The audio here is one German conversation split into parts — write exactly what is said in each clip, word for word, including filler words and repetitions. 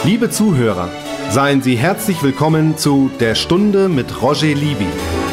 Liebe Zuhörer, seien Sie herzlich willkommen zu Der Stunde mit Roger Libby.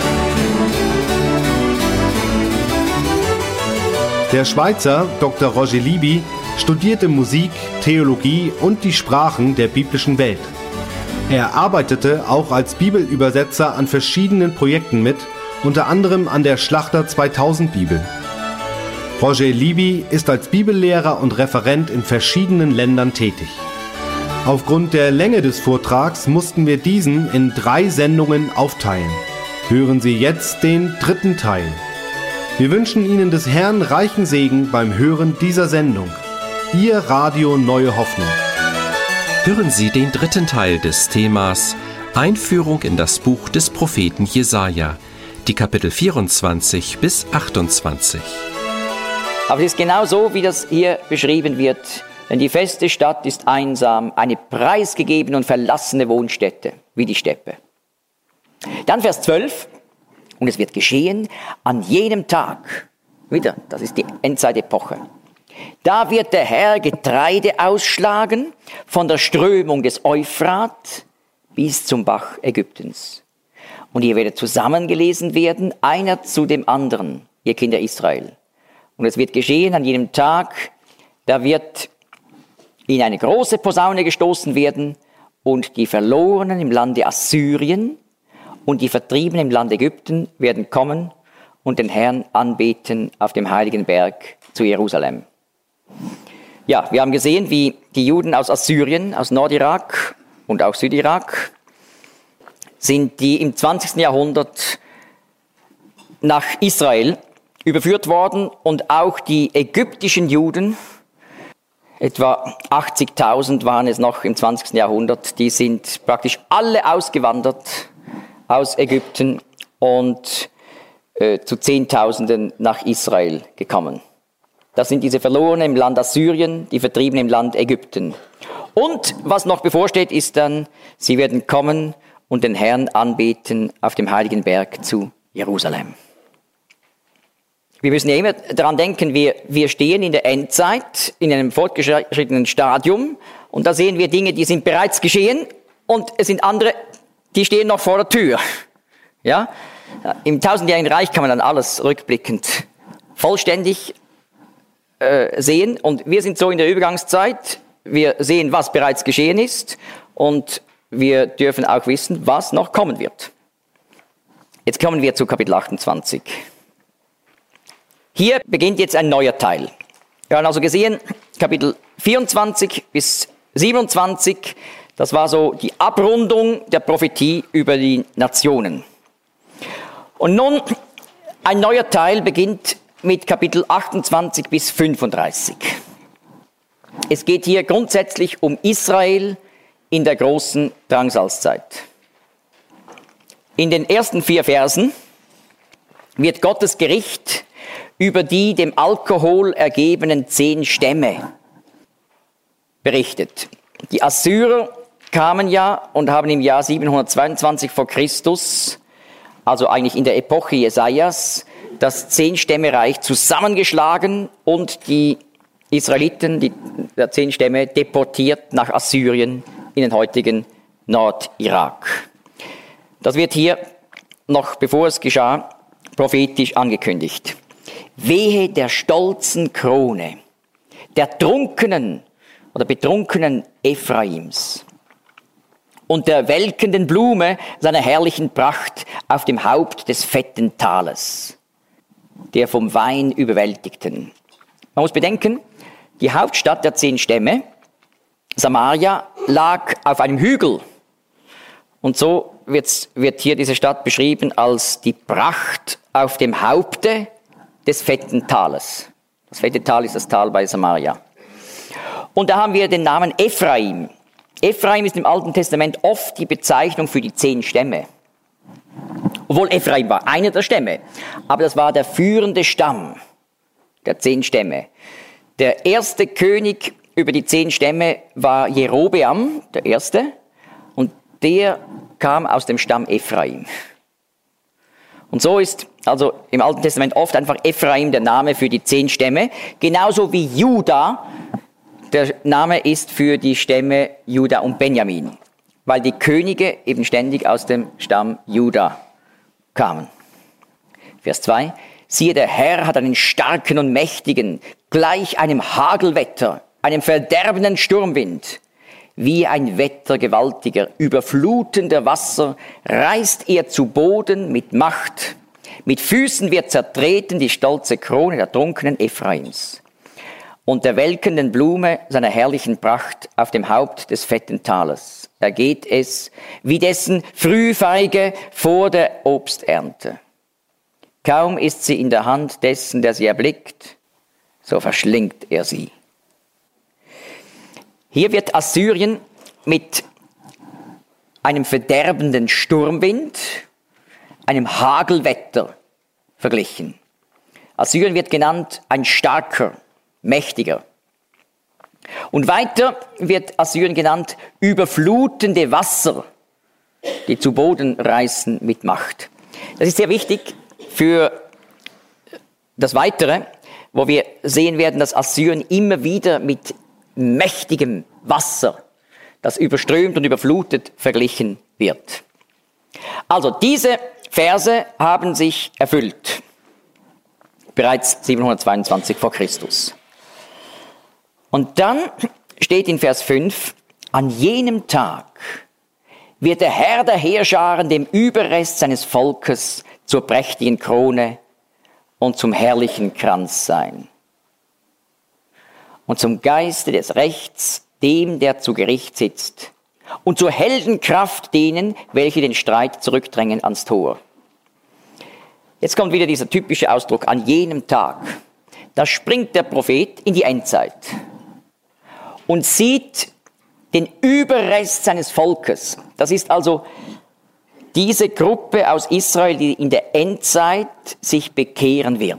Der Schweizer Doktor Roger Libby studierte Musik, Theologie und die Sprachen der biblischen Welt. Er arbeitete auch als Bibelübersetzer an verschiedenen Projekten mit, unter anderem an der Schlachter zweitausend Bibel. Roger Libby ist als Bibellehrer und Referent in verschiedenen Ländern tätig. Aufgrund der Länge des Vortrags mussten wir diesen in drei Sendungen aufteilen. Hören Sie jetzt den dritten Teil. Wir wünschen Ihnen des Herrn reichen Segen beim Hören dieser Sendung. Ihr Radio Neue Hoffnung. Hören Sie den dritten Teil des Themas Einführung in das Buch des Propheten Jesaja, die Kapitel vierundzwanzig bis achtundzwanzig. Aber es ist genau so, wie das hier beschrieben wird. Denn die feste Stadt ist einsam, eine preisgegebene und verlassene Wohnstätte, wie die Steppe. Dann Vers zwölf. Und es wird geschehen an jenem Tag, wieder, das ist die Endzeitepoche, da wird der Herr Getreide ausschlagen von der Strömung des Euphrat bis zum Bach Ägyptens. Und ihr werdet zusammengelesen werden, einer zu dem anderen, ihr Kinder Israel. Und es wird geschehen an jenem Tag, da wird in eine große Posaune gestoßen werden und die Verlorenen im Lande Assyrien und die Vertriebenen im Land Ägypten werden kommen und den Herrn anbeten auf dem heiligen Berg zu Jerusalem. Ja, wir haben gesehen, wie die Juden aus Assyrien, aus Nordirak und auch Südirak, sind die im zwanzigsten Jahrhundert nach Israel überführt worden und auch die ägyptischen Juden, etwa achtzigtausend waren es noch im zwanzigsten Jahrhundert, die sind praktisch alle ausgewandert aus Ägypten und äh, zu Zehntausenden nach Israel gekommen. Das sind diese Verlorenen im Land Assyrien, die Vertriebenen im Land Ägypten. Und was noch bevorsteht, ist dann, sie werden kommen und den Herrn anbeten auf dem heiligen Berg zu Jerusalem. Wir müssen ja immer daran denken, wir, wir stehen in der Endzeit, in einem fortgeschrittenen Stadium und da sehen wir Dinge, die sind bereits geschehen und es sind andere, die stehen noch vor der Tür. Ja? Im tausendjährigen Reich kann man dann alles rückblickend vollständig äh, sehen und wir sind so in der Übergangszeit, wir sehen, was bereits geschehen ist und wir dürfen auch wissen, was noch kommen wird. Jetzt kommen wir zu Kapitel achtundzwanzig. Hier beginnt jetzt ein neuer Teil. Wir haben also gesehen, Kapitel vierundzwanzig bis siebenundzwanzig, das war so die Abrundung der Prophetie über die Nationen. Und nun, ein neuer Teil beginnt mit Kapitel achtundzwanzig bis fünfunddreißig. Es geht hier grundsätzlich um Israel in der großen Drangsalzzeit. In den ersten vier Versen wird Gottes Gericht über die dem Alkohol ergebenen zehn Stämme berichtet. Die Assyrer kamen ja und haben im Jahr siebenhundertzweiundzwanzig vor Christus, also eigentlich in der Epoche Jesajas, das Zehn-Stämme-Reich zusammengeschlagen und die Israeliten, die der zehn Stämme, deportiert nach Assyrien in den heutigen Nordirak. Das wird hier noch, bevor es geschah, prophetisch angekündigt. Wehe der stolzen Krone, der trunkenen oder betrunkenen Ephraims und der welkenden Blume seiner herrlichen Pracht auf dem Haupt des fetten Tales, der vom Wein überwältigten. Man muss bedenken, die Hauptstadt der zehn Stämme, Samaria, lag auf einem Hügel. Und so wird, wird hier diese Stadt beschrieben als die Pracht auf dem Haupte des fetten Tales. Das fette Tal ist das Tal bei Samaria. Und da haben wir den Namen Ephraim. Ephraim ist im Alten Testament oft die Bezeichnung für die zehn Stämme. Obwohl Ephraim war einer der Stämme, aber das war der führende Stamm der zehn Stämme. Der erste König über die zehn Stämme war Jerobeam, der erste, und der kam aus dem Stamm Ephraim. Und so ist also im Alten Testament oft einfach Ephraim der Name für die zehn Stämme, genauso wie Juda der Name ist für die Stämme Juda und Benjamin, weil die Könige eben ständig aus dem Stamm Juda kamen. Vers zwei. Siehe, der Herr hat einen starken und mächtigen, gleich einem Hagelwetter, einem verderbenden Sturmwind. Wie ein Wetter gewaltiger, überflutender Wasser reißt er zu Boden mit Macht. Mit Füßen wird zertreten die stolze Krone der trunkenen Ephraims und der welkenden Blume seiner herrlichen Pracht auf dem Haupt des fetten Tales. Ergeht es wie dessen Frühfeige vor der Obsternte. Kaum ist sie in der Hand dessen, der sie erblickt, so verschlingt er sie. Hier wird Assyrien mit einem verderbenden Sturmwind, einem Hagelwetter verglichen. Assyrien wird genannt ein starker, mächtiger. Und weiter wird Assyrien genannt überflutende Wasser, die zu Boden reißen mit Macht. Das ist sehr wichtig für das Weitere, wo wir sehen werden, dass Assyrien immer wieder mit mächtigem Wasser, das überströmt und überflutet, verglichen wird. Also diese Verse haben sich erfüllt, bereits siebenhundertzweiundzwanzig vor Christus. Und dann steht in Vers fünf, an jenem Tag wird der Herr der Heerscharen dem Überrest seines Volkes zur prächtigen Krone und zum herrlichen Kranz sein. Und zum Geiste des Rechts dem, der zu Gericht sitzt. Und zur Heldenkraft denen, welche den Streit zurückdrängen ans Tor. Jetzt kommt wieder dieser typische Ausdruck, an jenem Tag. Da springt der Prophet in die Endzeit und sieht den Überrest seines Volkes. Das ist also diese Gruppe aus Israel, die in der Endzeit sich bekehren wird.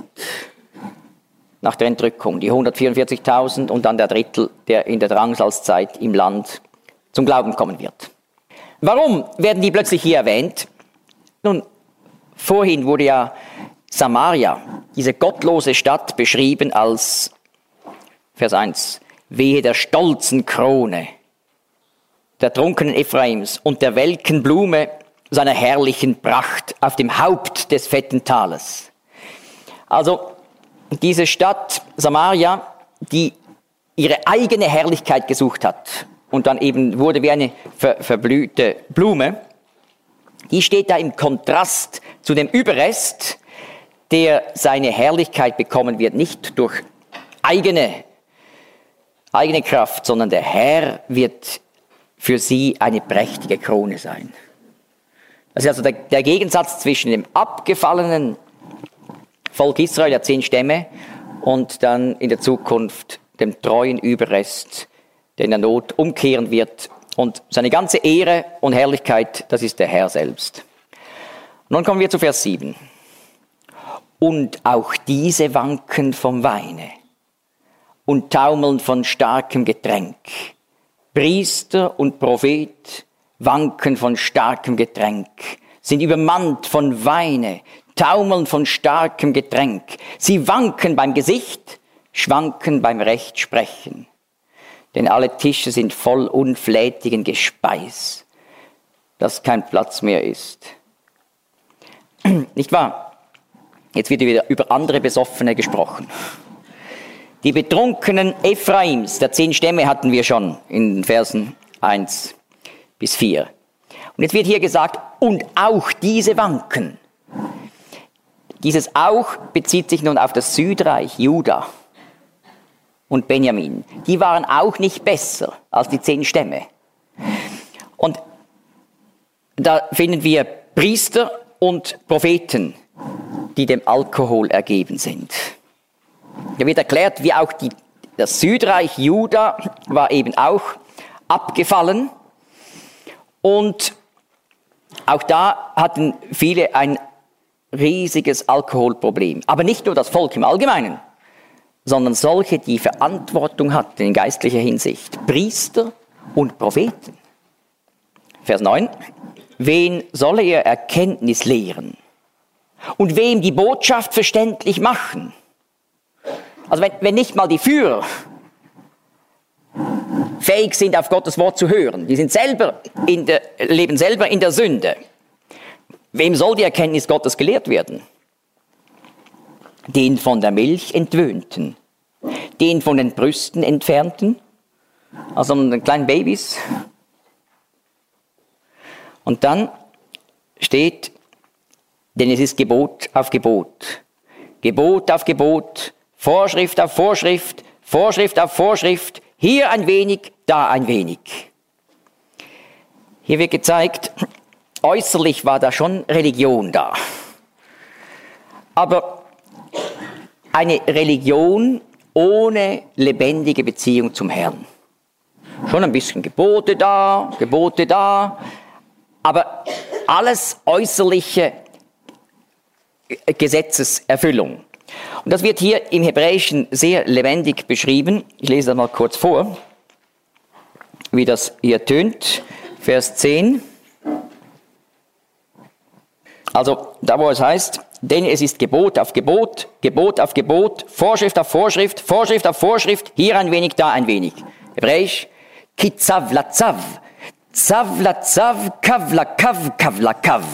Nach der Entrückung, die hundertvierundvierzigtausend und dann der Drittel, der in der Drangsalzzeit im Land zum Glauben kommen wird. Warum werden die plötzlich hier erwähnt? Nun, vorhin wurde ja Samaria, diese gottlose Stadt, beschrieben als, Vers eins, wehe der stolzen Krone, der trunkenen Ephraims und der welken Blume seiner herrlichen Pracht auf dem Haupt des fetten Tales. Also diese Stadt Samaria, die ihre eigene Herrlichkeit gesucht hat und dann eben wurde wie eine ver- verblühte Blume, die steht da im Kontrast zu dem Überrest, der seine Herrlichkeit bekommen wird, nicht durch eigene, eigene Kraft, sondern der Herr wird für sie eine prächtige Krone sein. Das ist also der, der Gegensatz zwischen dem abgefallenen Volk Israel, der zehn Stämme, und dann in der Zukunft dem treuen Überrest, der in der Not umkehren wird. Und seine ganze Ehre und Herrlichkeit, das ist der Herr selbst. Nun kommen wir zu Vers sieben. Und auch diese wanken vom Weine und taumeln von starkem Getränk. Priester und Prophet wanken von starkem Getränk, sind übermannt von Weine, taumeln von starkem Getränk. Sie wanken beim Gesicht, schwanken beim Rechtsprechen. Denn alle Tische sind voll unflätigen Gespeis, dass kein Platz mehr ist. Nicht wahr? Jetzt wird wieder über andere Besoffene gesprochen. Die betrunkenen Ephraims, der zehn Stämme hatten wir schon in den Versen eins bis vier. Und jetzt wird hier gesagt, und auch diese wanken. Dieses auch bezieht sich nun auf das Südreich Juda und Benjamin. Die waren auch nicht besser als die zehn Stämme. Und da finden wir Priester und Propheten, die dem Alkohol ergeben sind. Da wird erklärt, wie auch die, das Südreich Juda war eben auch abgefallen. Und auch da hatten viele ein riesiges Alkoholproblem. Aber nicht nur das Volk im Allgemeinen, sondern solche, die Verantwortung hatten in geistlicher Hinsicht. Priester und Propheten. Vers neun. Wen solle er Erkenntnis lehren? Und wem die Botschaft verständlich machen? Also wenn, wenn nicht mal die Führer fähig sind, auf Gottes Wort zu hören. Die sind selber in der, leben selber in der Sünde. Wem soll die Erkenntnis Gottes gelehrt werden? Den von der Milch entwöhnten, den von den Brüsten entfernten, also den kleinen Babys. Und dann steht, denn es ist Gebot auf Gebot, Gebot auf Gebot, Vorschrift auf Vorschrift, Vorschrift auf Vorschrift, hier ein wenig, da ein wenig. Hier wird gezeigt, äußerlich war da schon Religion da. Aber eine Religion ohne lebendige Beziehung zum Herrn. Schon ein bisschen Gebote da, Gebote da, aber alles äußerliche Gesetzeserfüllung. Und das wird hier im Hebräischen sehr lebendig beschrieben. Ich lese das mal kurz vor, wie das hier tönt. Vers zehn. Also da, wo es heißt, denn es ist Gebot auf Gebot, Gebot auf Gebot, Vorschrift auf Vorschrift, Vorschrift auf Vorschrift, hier ein wenig, da ein wenig. Hebräisch, kitzav la zav, zav la zav, kav la kav, kav la kav.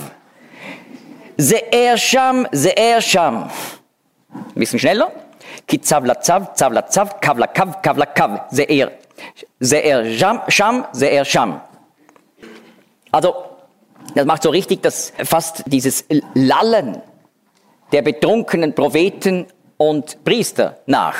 Se'er sham, se'er sham. Ein bisschen schneller. Kitzav la zav, zav la zav, kav la kav, kav la kav. Se'er, se'er sham, sham, se'er sham. Also, das macht so richtig das fast dieses Lallen der betrunkenen Propheten und Priester nach.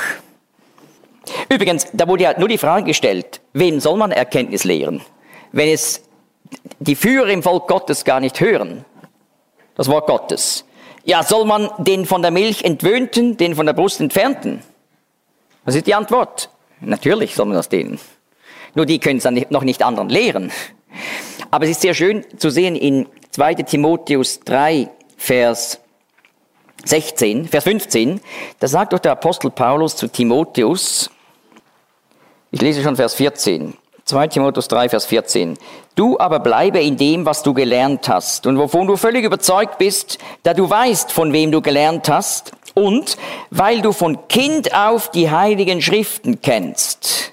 Übrigens, da wurde ja nur die Frage gestellt, wem soll man Erkenntnis lehren, wenn es die Führer im Volk Gottes gar nicht hören, das Wort Gottes. Ja, soll man den von der Milch entwöhnten, den von der Brust entfernten? Was ist die Antwort? Natürlich soll man das denen. Nur die können es dann noch nicht anderen lehren. Aber es ist sehr schön zu sehen in zweiter Timotheus drei, Vers sechzehn, Vers fünfzehn, da sagt doch der Apostel Paulus zu Timotheus, ich lese schon Vers vierzehn, zweiter Timotheus drei, Vers vierzehn, du aber bleibe in dem, was du gelernt hast und wovon du völlig überzeugt bist, da du weißt, von wem du gelernt hast und weil du von Kind auf die heiligen Schriften kennst.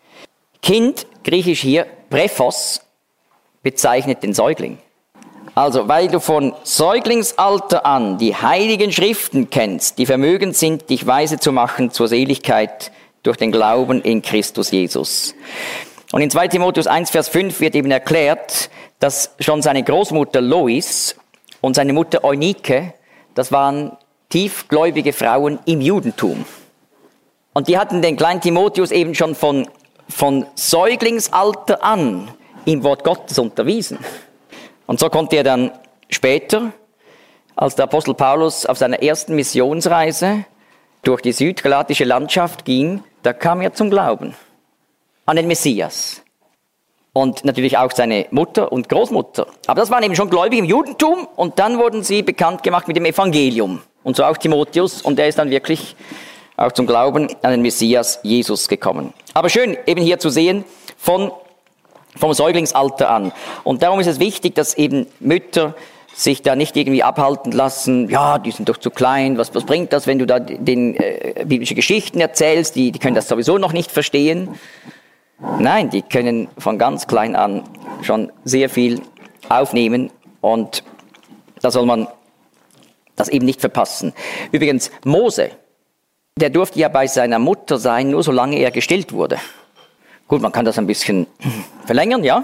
Kind, griechisch hier, Brephos, bezeichnet den Säugling. Also, weil du von Säuglingsalter an die heiligen Schriften kennst, die vermögend sind, dich weise zu machen zur Seligkeit durch den Glauben in Christus Jesus. Und in zweiter Timotheus eins, Vers fünf wird eben erklärt, dass schon seine Großmutter Lois und seine Mutter Eunike, das waren tiefgläubige Frauen im Judentum. Und die hatten den kleinen Timotheus eben schon von, von Säuglingsalter an im Wort Gottes unterwiesen. Und so konnte er dann später, als der Apostel Paulus auf seiner ersten Missionsreise durch die südgalatische Landschaft ging, da kam er zum Glauben an den Messias. Und natürlich auch seine Mutter und Großmutter. Aber das waren eben schon Gläubige im Judentum und dann wurden sie bekannt gemacht mit dem Evangelium. Und so auch Timotheus und er ist dann wirklich auch zum Glauben an den Messias Jesus gekommen. Aber schön eben hier zu sehen von vom Säuglingsalter an. Und darum ist es wichtig, dass eben Mütter sich da nicht irgendwie abhalten lassen, ja, die sind doch zu klein, was, was bringt das, wenn du da den äh, biblische Geschichten erzählst, die, die können das sowieso noch nicht verstehen. Nein, die können von ganz klein an schon sehr viel aufnehmen und da soll man das eben nicht verpassen. Übrigens, Mose, der durfte ja bei seiner Mutter sein, nur solange er gestillt wurde. Gut, man kann das ein bisschen verlängern, ja.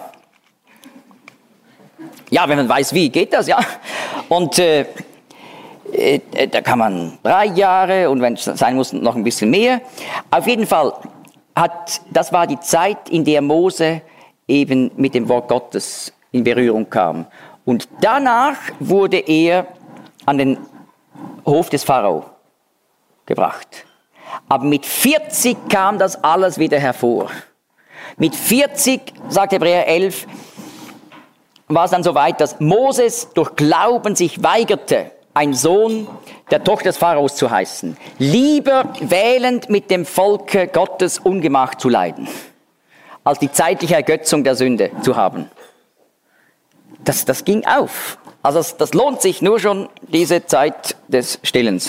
Ja, wenn man weiß, wie, geht das, ja. Und äh, äh, da kann man drei Jahre und wenn es sein muss, noch ein bisschen mehr. Auf jeden Fall, hat, das war die Zeit, in der Mose eben mit dem Wort Gottes in Berührung kam. Und danach wurde er an den Hof des Pharao gebracht. Aber mit vierzig kam das alles wieder hervor. Mit vierzig, sagt Hebräer elf, war es dann so weit, dass Moses durch Glauben sich weigerte, ein Sohn der Tochter des Pharaos zu heißen. Lieber wählend mit dem Volke Gottes Ungemach zu leiden, als die zeitliche Ergötzung der Sünde zu haben. Das, das ging auf. Also das, das lohnt sich nur schon, diese Zeit des Stillens.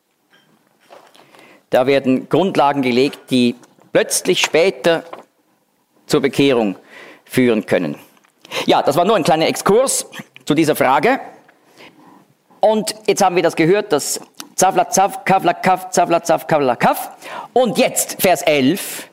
Da werden Grundlagen gelegt, die plötzlich später zur Bekehrung führen können. Ja, das war nur ein kleiner Exkurs zu dieser Frage. Und jetzt haben wir das gehört, das Zavla Zav, Kavla Kav, Zavla Zav, Kavla Kav. Und jetzt Vers elf.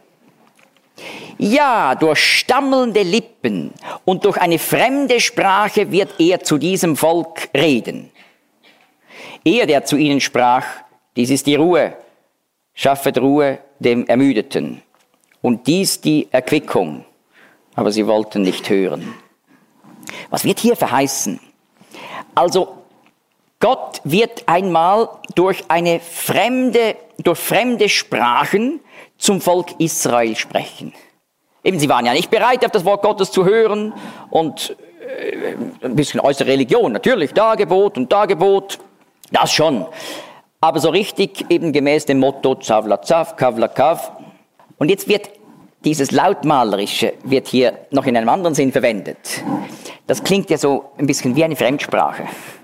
Ja, durch stammelnde Lippen und durch eine fremde Sprache wird er zu diesem Volk reden. Er, der zu ihnen sprach, dies ist die Ruhe, schaffet Ruhe dem Ermüdeten. Und dies die Erquickung. Aber sie wollten nicht hören. Was wird hier verheißen? Also, Gott wird einmal durch eine fremde, durch fremde Sprachen zum Volk Israel sprechen. Eben, sie waren ja nicht bereit, auf das Wort Gottes zu hören und äh, ein bisschen äußere Religion, natürlich, Dargebot und Dargebot, das schon. Aber so richtig eben gemäß dem Motto Zavla Zav, Kavla Kav. Und jetzt wird dieses Lautmalerische wird hier noch in einem anderen Sinn verwendet. Das klingt ja so ein bisschen wie eine Fremdsprache.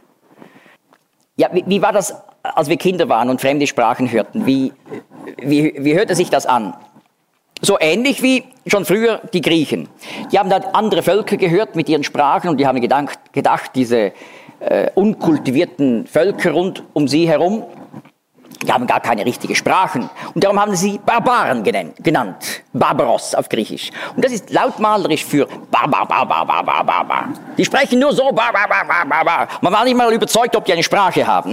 Ja, wie, wie war das, als wir Kinder waren und fremde Sprachen hörten? Wie, wie, wie hörte sich das an? So ähnlich wie schon früher die Griechen. Die haben dann andere Völker gehört mit ihren Sprachen und die haben gedacht, gedacht diese äh, unkultivierten Völker rund um sie herum, die haben gar keine richtigen Sprachen. Und darum haben sie Barbaren genannt, genannt. Barbaros auf Griechisch. Und das ist lautmalerisch für Barbar, Barbar, Barbar, Barbar. Die sprechen nur so Barbar, Barbar, Barbar. Man war nicht mal überzeugt, ob die eine Sprache haben.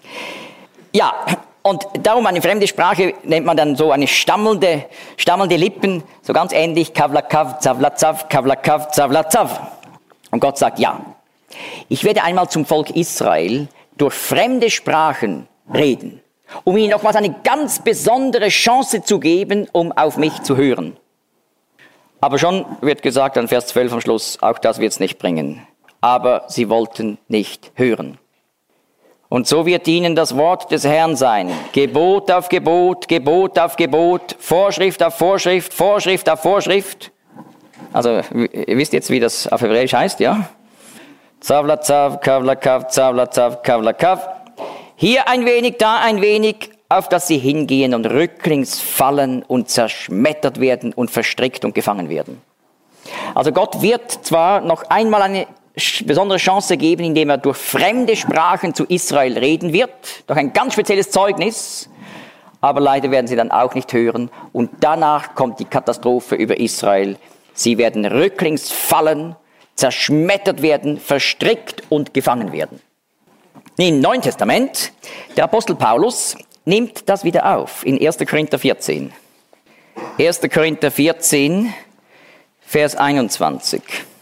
Ja, und darum eine fremde Sprache nennt man dann so eine stammelnde, stammelnde Lippen, so ganz ähnlich Kavla Kav, Zavla Zav, Kavla Kav, Zavla Zav. Und Gott sagt, ja, ich werde einmal zum Volk Israel durch fremde Sprachen reden, um ihnen nochmals eine ganz besondere Chance zu geben, um auf mich zu hören. Aber schon wird gesagt an Vers zwölf am Schluss, auch das wird es nicht bringen. Aber sie wollten nicht hören. Und so wird ihnen das Wort des Herrn sein. Gebot auf Gebot, Gebot auf Gebot, Vorschrift auf Vorschrift, Vorschrift auf Vorschrift. Also, ihr wisst jetzt, wie das auf Hebräisch heißt, ja? Zavla Zav, Kavla Kav, Zavla Zav, Kavla Kav. Hier ein wenig, da ein wenig, auf dass sie hingehen und rücklings fallen und zerschmettert werden und verstrickt und gefangen werden. Also Gott wird zwar noch einmal eine besondere Chance geben, indem er durch fremde Sprachen zu Israel reden wird, durch ein ganz spezielles Zeugnis, aber leider werden sie dann auch nicht hören und danach kommt die Katastrophe über Israel. Sie werden rücklings fallen, zerschmettert werden, verstrickt und gefangen werden. Im Neuen Testament, der Apostel Paulus nimmt das wieder auf in erster Korinther vierzehn. erster Korinther vierzehn, Vers einundzwanzig.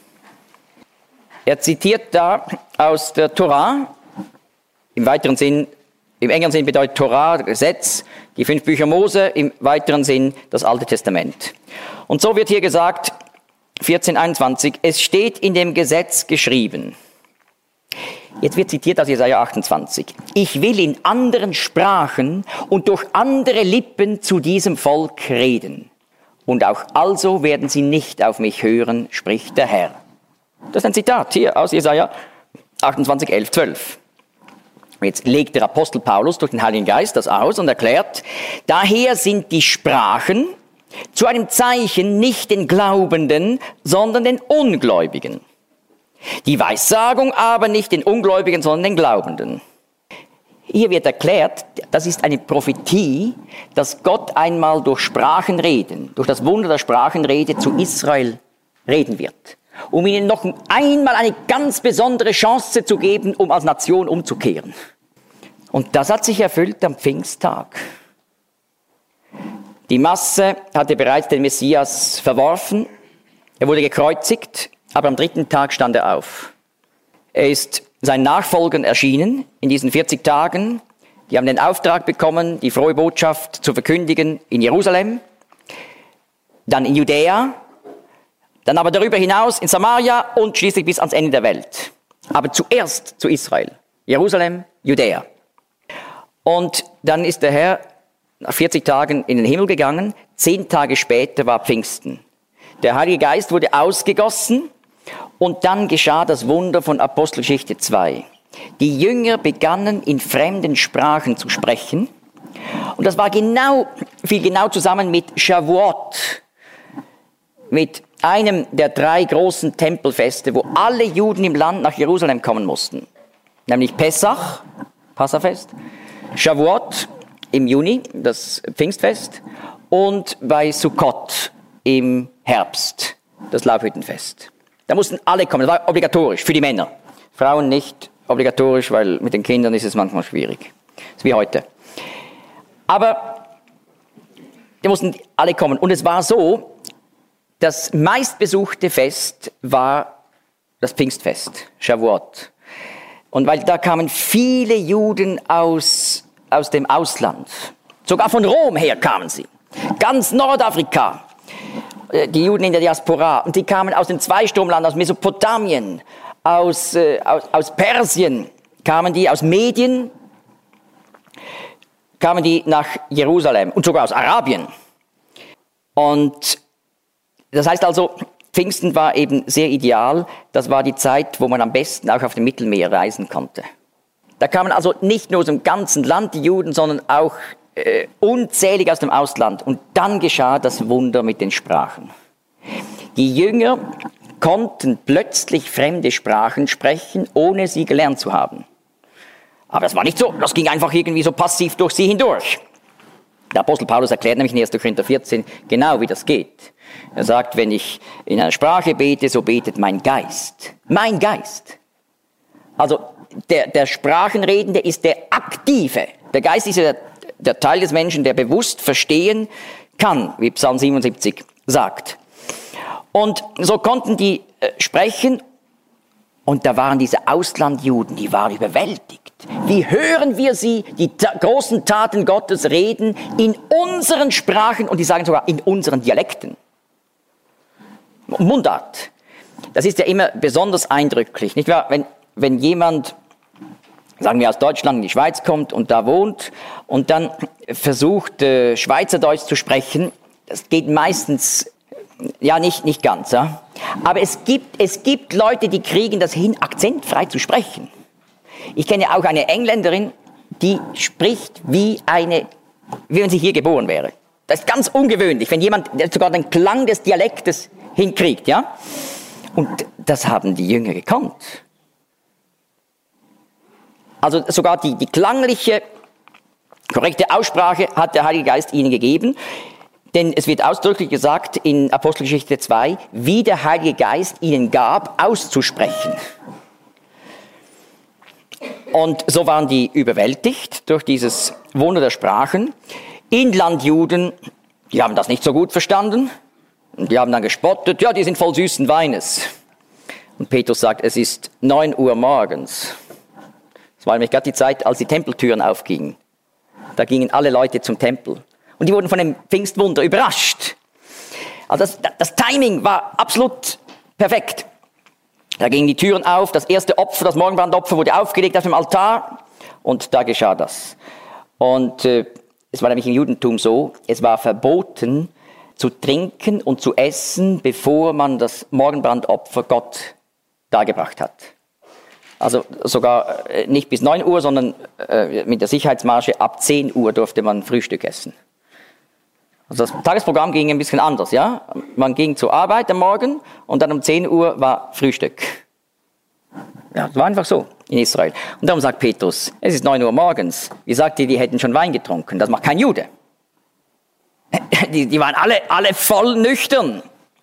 Er zitiert da aus der Torah, im weiteren Sinn, im engeren Sinn bedeutet Torah, Gesetz, die fünf Bücher Mose, im weiteren Sinn das Alte Testament. Und so wird hier gesagt, vierzehn einundzwanzig, es steht in dem Gesetz geschrieben. Jetzt wird zitiert aus Jesaja achtundzwanzig. Ich will in anderen Sprachen und durch andere Lippen zu diesem Volk reden. Und auch also werden sie nicht auf mich hören, spricht der Herr. Das ist ein Zitat hier aus Jesaja achtundzwanzig, elf, zwölf. Jetzt legt der Apostel Paulus durch den Heiligen Geist das aus und erklärt, daher sind die Sprachen zu einem Zeichen nicht den Glaubenden, sondern den Ungläubigen. Die Weissagung aber nicht den Ungläubigen, sondern den Glaubenden. Hier wird erklärt, das ist eine Prophetie, dass Gott einmal durch Sprachenreden, durch das Wunder der Sprachenrede zu Israel reden wird, um ihnen noch einmal eine ganz besondere Chance zu geben, um als Nation umzukehren. Und das hat sich erfüllt am Pfingsttag. Die Masse hatte bereits den Messias verworfen, er wurde gekreuzigt, aber am dritten Tag stand er auf. Er ist seinen Nachfolgern erschienen in diesen vierzig Tagen. Die haben den Auftrag bekommen, die frohe Botschaft zu verkündigen in Jerusalem, dann in Judäa, dann aber darüber hinaus in Samaria und schließlich bis ans Ende der Welt. Aber zuerst zu Israel, Jerusalem, Judäa. Und dann ist der Herr nach vierzig Tagen in den Himmel gegangen. Zehn Tage später war Pfingsten. Der Heilige Geist wurde ausgegossen und dann geschah das Wunder von Apostelgeschichte zwei. Die Jünger begannen in fremden Sprachen zu sprechen. Und das war genau, fiel genau zusammen mit Shavuot, mit einem der drei großen Tempelfeste, wo alle Juden im Land nach Jerusalem kommen mussten. Nämlich Pessach, Passafest, Shavuot im Juni, das Pfingstfest, und bei Sukkot im Herbst, das Laubhüttenfest. Da mussten alle kommen, das war obligatorisch für die Männer. Frauen nicht obligatorisch, weil mit den Kindern ist es manchmal schwierig. Das ist wie heute. Aber da mussten alle kommen. Und es war so, das meistbesuchte Fest war das Pfingstfest, Shavuot. Und weil da kamen viele Juden aus, aus dem Ausland. Sogar von Rom her kamen sie. Ganz Nordafrika. Die Juden in der Diaspora. Und die kamen aus dem Zweistromland, aus Mesopotamien, aus, äh, aus, aus Persien, kamen die, aus Medien, kamen die nach Jerusalem und sogar aus Arabien. Und das heißt also, Pfingsten war eben sehr ideal. Das war die Zeit, wo man am besten auch auf dem Mittelmeer reisen konnte. Da kamen also nicht nur aus dem ganzen Land die Juden, sondern auch äh, unzählig aus dem Ausland. Und dann geschah das Wunder mit den Sprachen. Die Jünger konnten plötzlich fremde Sprachen sprechen, ohne sie gelernt zu haben. Aber das war nicht so. Das ging einfach irgendwie so passiv durch sie hindurch. Der Apostel Paulus erklärt nämlich in erster Korinther vierzehn genau, wie das geht. Er sagt, wenn ich in einer Sprache bete, so betet mein Geist. Mein Geist. Also der, der Sprachenredende ist der Aktive. Der Geist ist ja der, der Teil des Menschen, der bewusst verstehen kann, wie Psalm siebenundsiebzig sagt. Und so konnten die äh, sprechen. Und da waren diese Auslandjuden, die waren überwältigt. Wie hören wir sie, die ta- großen Taten Gottes reden, in unseren Sprachen und die sagen sogar in unseren Dialekten. Mundart. Das ist ja immer besonders eindrücklich, nicht wahr? Wenn, wenn jemand, sagen wir aus Deutschland in die Schweiz kommt und da wohnt und dann versucht, äh, Schweizerdeutsch zu sprechen, das geht meistens, ja nicht, nicht ganz, ja. Aber es gibt, es gibt Leute, die kriegen das hin, akzentfrei zu sprechen. Ich kenne auch eine Engländerin, die spricht wie eine, wie wenn sie hier geboren wäre. Das ist ganz ungewöhnlich, wenn jemand sogar den Klang des Dialektes hinkriegt, ja. Und das haben die Jünger gekonnt. Also sogar die, die klangliche, korrekte Aussprache hat der Heilige Geist ihnen gegeben. Denn es wird ausdrücklich gesagt in Apostelgeschichte zwei, wie der Heilige Geist ihnen gab, auszusprechen. Und so waren die überwältigt durch dieses Wunder der Sprachen. Inlandjuden, die haben das nicht so gut verstanden. Und die haben dann gespottet, ja, die sind voll süßen Weines. Und Petrus sagt, es ist neun Uhr morgens. Das war nämlich gerade die Zeit, als die Tempeltüren aufgingen. Da gingen alle Leute zum Tempel. Und die wurden von dem Pfingstwunder überrascht. Also das, das Timing war absolut perfekt. Da gingen die Türen auf, das erste Opfer, das Morgenbrandopfer wurde aufgelegt auf dem Altar und da geschah das. Und äh, es war nämlich im Judentum so, es war verboten zu trinken und zu essen, bevor man das Morgenbrandopfer Gott dargebracht hat. Also sogar äh, nicht bis neun Uhr, sondern äh, mit der Sicherheitsmarge ab zehn Uhr durfte man Frühstück essen. Also das Tagesprogramm ging ein bisschen anders, ja. Man ging zur Arbeit am Morgen und dann um zehn Uhr war Frühstück. Ja, das war einfach so in Israel. Und darum sagt Petrus, es ist neun Uhr morgens. Wie sagt ihr, die hätten schon Wein getrunken? Das macht kein Jude. Die, die waren alle, alle voll nüchtern.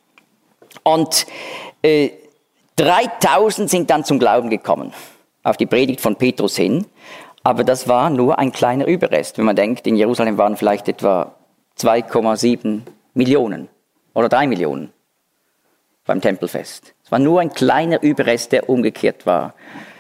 Und äh, dreitausend sind dann zum Glauben gekommen, auf die Predigt von Petrus hin. Aber das war nur ein kleiner Überrest. Wenn man denkt, in Jerusalem waren vielleicht etwa zwei Komma sieben Millionen oder drei Millionen beim Tempelfest. Es war nur ein kleiner Überrest, der umgekehrt war.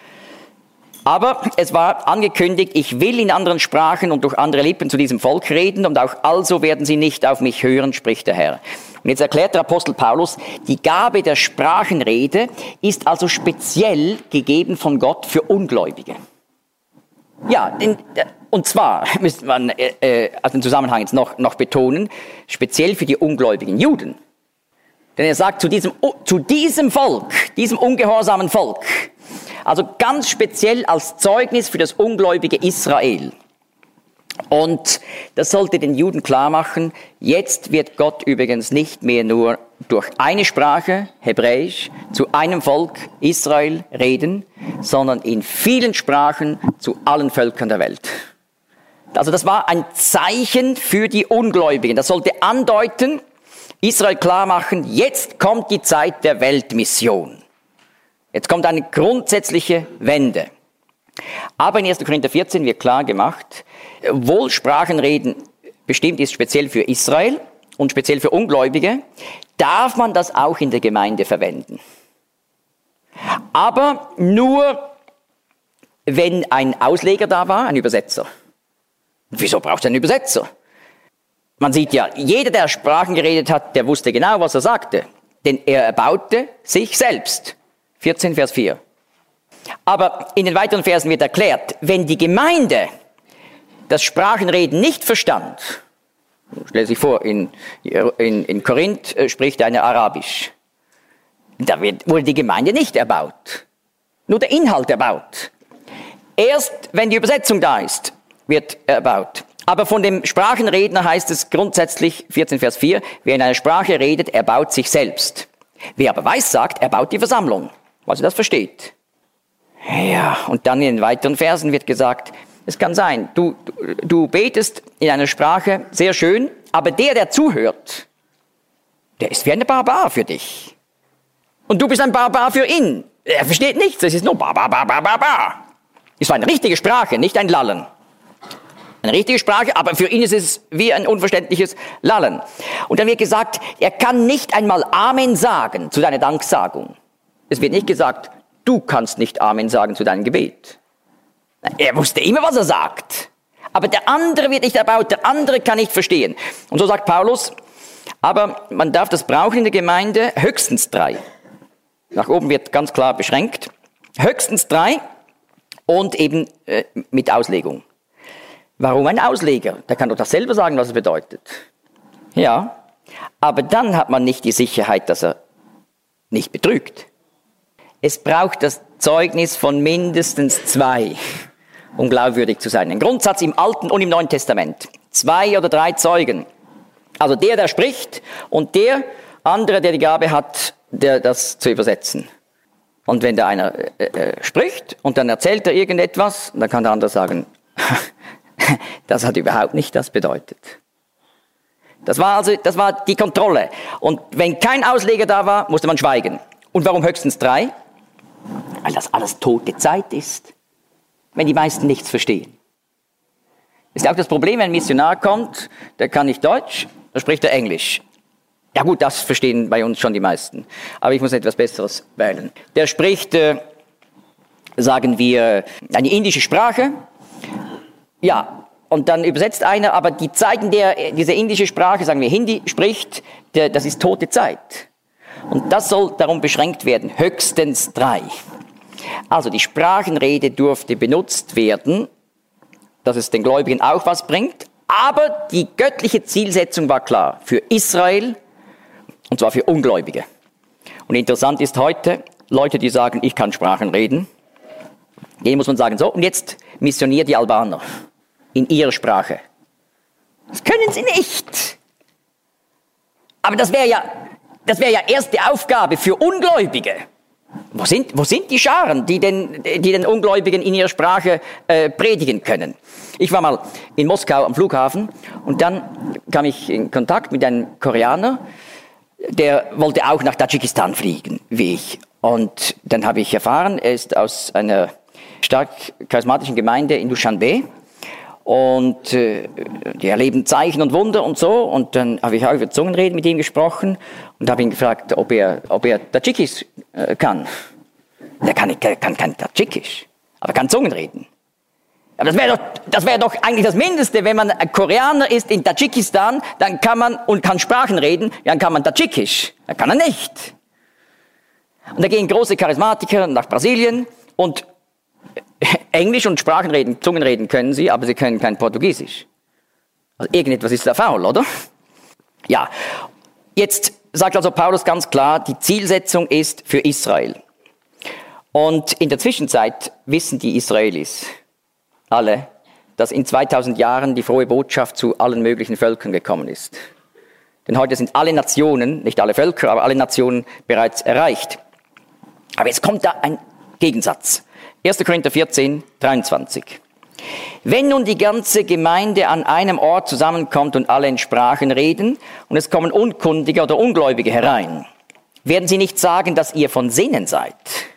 Aber es war angekündigt, ich will in anderen Sprachen und durch andere Lippen zu diesem Volk reden und auch also werden sie nicht auf mich hören, spricht der Herr. Und jetzt erklärt der Apostel Paulus, die Gabe der Sprachenrede ist also speziell gegeben von Gott für Ungläubige. Ja, denn, und zwar müsste man äh, äh, also den Zusammenhang jetzt noch, noch betonen, speziell für die ungläubigen Juden. Denn er sagt zu diesem, zu diesem Volk, diesem ungehorsamen Volk, also ganz speziell als Zeugnis für das ungläubige Israel. Und das sollte den Juden klar machen, jetzt wird Gott übrigens nicht mehr nur durch eine Sprache, Hebräisch, zu einem Volk, Israel, reden, sondern in vielen Sprachen zu allen Völkern der Welt. Also das war ein Zeichen für die Ungläubigen. Das sollte andeuten, Israel klar machen, jetzt kommt die Zeit der Weltmission. Jetzt kommt eine grundsätzliche Wende. Aber in erster Korinther vierzehn wird klar gemacht, wohl Sprachenreden bestimmt ist speziell für Israel und speziell für Ungläubige, darf man das auch in der Gemeinde verwenden. Aber nur, wenn ein Ausleger da war, ein Übersetzer. Wieso braucht es einen Übersetzer? Man sieht ja, jeder, der Sprachen geredet hat, der wusste genau, was er sagte. Denn er erbaute sich selbst. vierzehn, Vers vier. Aber in den weiteren Versen wird erklärt, wenn die Gemeinde das Sprachenreden nicht verstand, stell sich vor, in, in, in Korinth spricht einer Arabisch. Da wird, wurde die Gemeinde nicht erbaut. Nur der Inhalt erbaut. Erst wenn die Übersetzung da ist, wird erbaut. Aber von dem Sprachenredner heißt es grundsätzlich, vierzehn Vers vier, wer in einer Sprache redet, erbaut sich selbst. Wer aber weissagt, erbaut die Versammlung. Also das versteht. Ja, und dann in den weiteren Versen wird gesagt, es kann sein, du, du, du betest in einer Sprache sehr schön, aber der, der zuhört, der ist wie ein Barbar für dich. Und du bist ein Barbar für ihn. Er versteht nichts, es ist nur Barbar, Barbar, Barbar. Es war eine richtige Sprache, nicht ein Lallen. Eine richtige Sprache, aber für ihn ist es wie ein unverständliches Lallen. Und dann wird gesagt, er kann nicht einmal Amen sagen zu deiner Danksagung. Es wird nicht gesagt, du kannst nicht Amen sagen zu deinem Gebet. Er wusste immer, was er sagt. Aber der andere wird nicht erbaut, der andere kann nicht verstehen. Und so sagt Paulus, aber man darf das brauchen in der Gemeinde, höchstens drei. Nach oben wird ganz klar beschränkt. Höchstens drei und eben äh, mit Auslegung. Warum ein Ausleger? Der kann doch das selber sagen, was es bedeutet. Ja, aber dann hat man nicht die Sicherheit, dass er nicht betrügt. Es braucht das Zeugnis von mindestens zwei, um glaubwürdig zu sein. Ein Grundsatz im Alten und im Neuen Testament. Zwei oder drei Zeugen. Also der, der spricht und der andere, der die Gabe hat, der das zu übersetzen. Und wenn der einer äh, äh, spricht und dann erzählt er irgendetwas, dann kann der andere sagen, das hat überhaupt nicht das bedeutet. Das war also, das war die Kontrolle. Und wenn kein Ausleger da war, musste man schweigen. Und warum höchstens drei? Weil das alles tote Zeit ist. Wenn die meisten nichts verstehen. Ist auch das Problem, wenn ein Missionar kommt, der kann nicht Deutsch, dann spricht er Englisch. Ja gut, das verstehen bei uns schon die meisten. Aber ich muss etwas Besseres wählen. Der spricht, äh, sagen wir, eine indische Sprache. Ja, und dann übersetzt einer, aber die Zeit, in der diese indische Sprache, sagen wir Hindi, spricht, der, das ist tote Zeit. Und das soll darum beschränkt werden, höchstens drei. Also die Sprachenrede durfte benutzt werden, dass es den Gläubigen auch was bringt, aber die göttliche Zielsetzung war klar, für Israel, und zwar für Ungläubige. Und interessant ist heute, Leute, die sagen, ich kann Sprachen reden, denen muss man sagen, so, und jetzt missioniert die Albaner in ihrer Sprache. Das können sie nicht. Aber das wäre ja, das wäre ja erste Aufgabe für Ungläubige. Wo sind, wo sind die Scharen, die den, die den Ungläubigen in ihrer Sprache äh, predigen können? Ich war mal in Moskau am Flughafen und dann kam ich in Kontakt mit einem Koreaner, der wollte auch nach Tadschikistan fliegen, wie ich. Und dann habe ich erfahren, er ist aus einer stark charismatischen Gemeinde in Dushanbe. Und äh, die erleben Zeichen und Wunder und so. Und dann habe ich auch über Zungenreden mit ihm gesprochen und habe ihn gefragt, ob er, ob er Tadschikisch äh, kann. Der kann, der kann kein Tadschikisch, aber kann Zungenreden. Aber das wäre doch, das wäre doch eigentlich das Mindeste, wenn man ein Koreaner ist in Tadschikistan, dann kann man und kann Sprachen reden, dann kann man Tadschikisch. Dann kann er nicht. Und da gehen große Charismatiker nach Brasilien und Englisch und Sprachenreden, Zungenreden können sie, aber sie können kein Portugiesisch. Also irgendetwas ist da faul, oder? Ja, jetzt sagt also Paulus ganz klar, die Zielsetzung ist für Israel. Und in der Zwischenzeit wissen die Israelis alle, dass in zweitausend Jahren die frohe Botschaft zu allen möglichen Völkern gekommen ist. Denn heute sind alle Nationen, nicht alle Völker, aber alle Nationen bereits erreicht. Aber jetzt kommt da ein Gegensatz. erster Korinther vierzehn, dreiundzwanzig. Wenn nun die ganze Gemeinde an einem Ort zusammenkommt und alle in Sprachen reden und es kommen Unkundige oder Ungläubige herein, werden sie nicht sagen, dass ihr von Sinnen seid.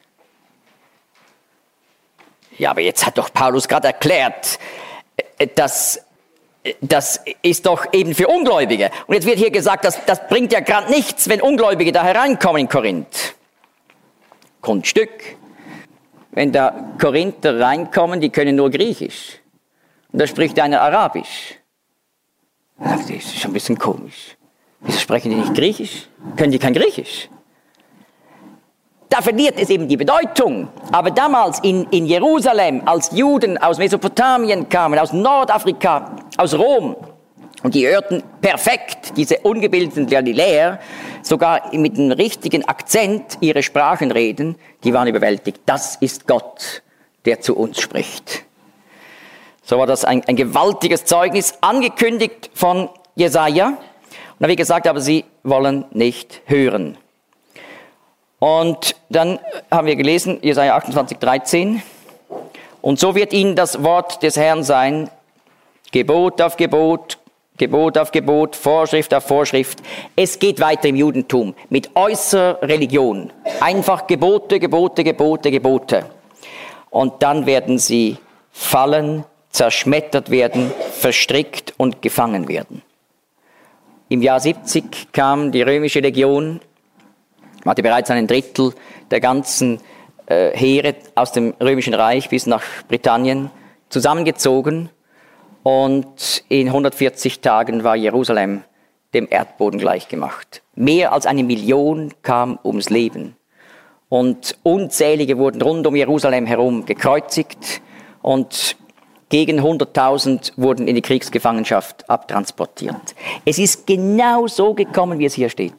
Ja, aber jetzt hat doch Paulus gerade erklärt, dass das ist doch eben für Ungläubige. Und jetzt wird hier gesagt, dass, das bringt ja gerade nichts, wenn Ungläubige da hereinkommen in Korinth. Kunststück. Wenn da Korinther reinkommen, die können nur Griechisch. Und da spricht einer Arabisch. Das ist schon ein bisschen komisch. Wieso sprechen die nicht Griechisch? Können die kein Griechisch? Da verliert es eben die Bedeutung. Aber damals in, in Jerusalem, als Juden aus Mesopotamien kamen, aus Nordafrika, aus Rom, und die hörten perfekt diese ungebildeten Galiläer, sogar mit einem richtigen Akzent ihre Sprachen reden, die waren überwältigt. Das ist Gott, der zu uns spricht. So war das ein, ein gewaltiges Zeugnis, angekündigt von Jesaja. Und wie gesagt, aber sie wollen nicht hören. Und dann haben wir gelesen, Jesaja achtundzwanzig, dreizehn. Und so wird ihnen das Wort des Herrn sein, Gebot auf Gebot, Gebot auf Gebot, Vorschrift auf Vorschrift. Es geht weiter im Judentum mit äußerer Religion. Einfach Gebote, Gebote, Gebote, Gebote. Und dann werden sie fallen, zerschmettert werden, verstrickt und gefangen werden. Im Jahr siebzig kam die römische Legion, hatte bereits ein Drittel der ganzen äh, Heere aus dem Römischen Reich bis nach Britannien zusammengezogen. Und in hundertvierzig Tagen war Jerusalem dem Erdboden gleichgemacht. Mehr als eine Million kam ums Leben. Und unzählige wurden rund um Jerusalem herum gekreuzigt. Und gegen hunderttausend wurden in die Kriegsgefangenschaft abtransportiert. Es ist genau so gekommen, wie es hier steht.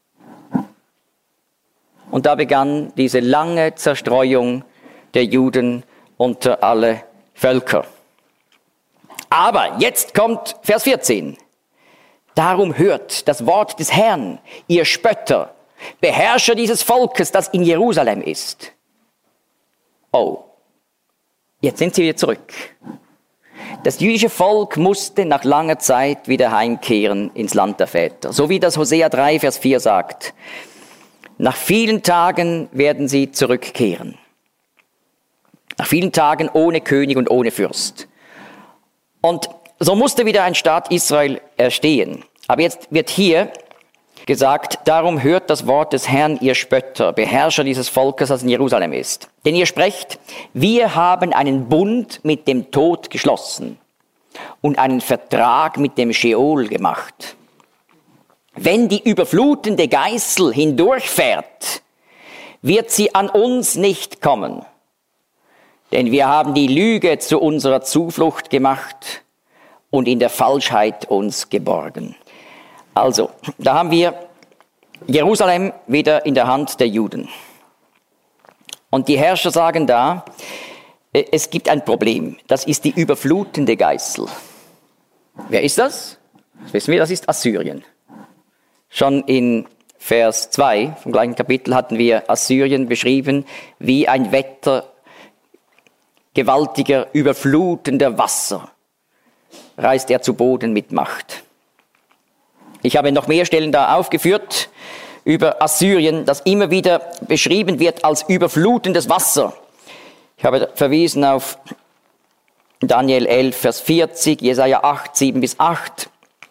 Und da begann diese lange Zerstreuung der Juden unter alle Völker. Aber jetzt kommt Vers vierzehn. Darum hört das Wort des Herrn, ihr Spötter, Beherrscher dieses Volkes, das in Jerusalem ist. Oh, jetzt sind sie wieder zurück. Das jüdische Volk musste nach langer Zeit wieder heimkehren ins Land der Väter. So wie das Hosea drei, Vers vier sagt. Nach vielen Tagen werden sie zurückkehren. Nach vielen Tagen ohne König und ohne Fürst. Und so musste wieder ein Staat Israel erstehen. Aber jetzt wird hier gesagt, darum hört das Wort des Herrn, ihr Spötter, Beherrscher dieses Volkes, das in Jerusalem ist. Denn ihr sprecht, wir haben einen Bund mit dem Tod geschlossen und einen Vertrag mit dem Scheol gemacht. Wenn die überflutende Geißel hindurchfährt, wird sie an uns nicht kommen. Denn wir haben die Lüge zu unserer Zuflucht gemacht und in der Falschheit uns geborgen. Also, da haben wir Jerusalem wieder in der Hand der Juden. Und die Herrscher sagen da, es gibt ein Problem. Das ist die überflutende Geißel. Wer ist das? Das wissen wir, das ist Assyrien. Schon in Vers zwei vom gleichen Kapitel hatten wir Assyrien beschrieben wie ein Wetter gewaltiger, überflutender Wasser. Reißt er zu Boden mit Macht. Ich habe noch mehr Stellen da aufgeführt über Assyrien, das immer wieder beschrieben wird als überflutendes Wasser. Ich habe verwiesen auf Daniel elf, Vers vierzig, Jesaja acht, sieben bis acht.